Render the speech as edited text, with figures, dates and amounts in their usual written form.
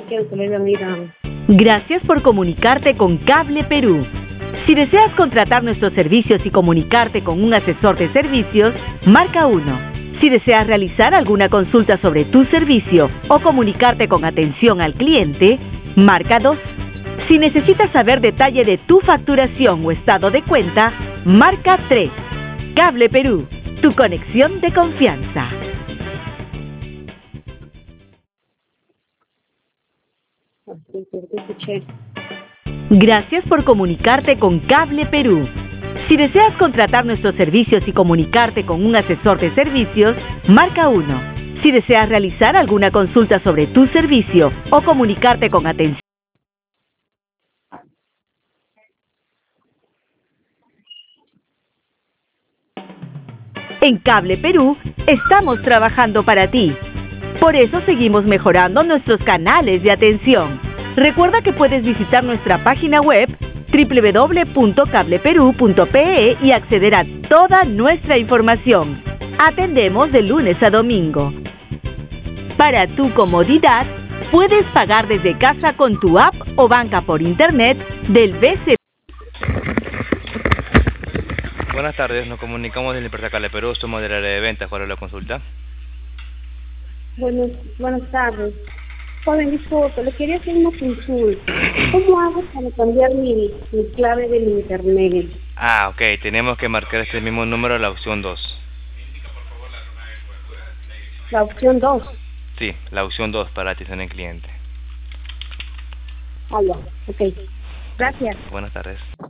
quiero que le vean ir a... Gracias por comunicarte con Cable Perú. Si deseas contratar nuestros servicios y comunicarte con un asesor de servicios, marca 1. Si deseas realizar alguna consulta sobre tu servicio o comunicarte con atención al cliente, marca 2. Si necesitas saber detalle de tu facturación o estado de cuenta, marca 3. Cable Perú, tu conexión de confianza. Te escuché. Gracias por comunicarte con Cable Perú. Si deseas contratar nuestros servicios y comunicarte con un asesor de servicios, marca 1. Si deseas realizar alguna consulta sobre tu servicio o comunicarte con atención. En Cable Perú estamos trabajando para ti. Por eso seguimos mejorando nuestros canales de atención. Recuerda que puedes visitar nuestra página web www.cableperú.pe y acceder a toda nuestra información. Atendemos de lunes a domingo. Para tu comodidad, puedes pagar desde casa con tu app o banca por internet del BC. Buenas tardes, nos comunicamos desde la empresa Cable Perú, somos del área de ventas. ¿Cuál es la consulta? Buenas tardes. Joven, disculpe, le quería hacer una consulta. ¿Cómo hago para cambiar mi clave del internet? Ah, ok, tenemos que marcar este mismo número, la opción 2. La opción 2. Sí, la opción 2 para atención al cliente. Ah, ya, ok. Gracias. Buenas tardes.